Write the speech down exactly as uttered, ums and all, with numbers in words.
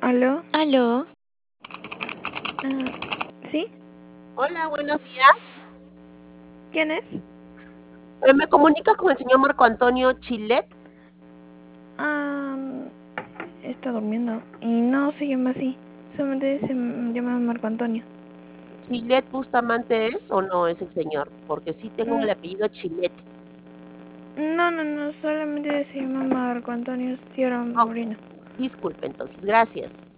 ¿Aló? ¿Aló? Ah, ¿sí? Hola, buenos días. ¿Quién es? Eh, ¿Me comunica con el señor Marco Antonio Chilet? Ah, está durmiendo. Y no se llama así. Solamente se m- llama Marco Antonio. ¿Chilet Bustamante es o no es el señor? Porque sí tengo Mm, el apellido Chilet. No, no, no. Solamente se llama Marco Antonio Sierra Oh, Moreno. disculpe entonces, gracias.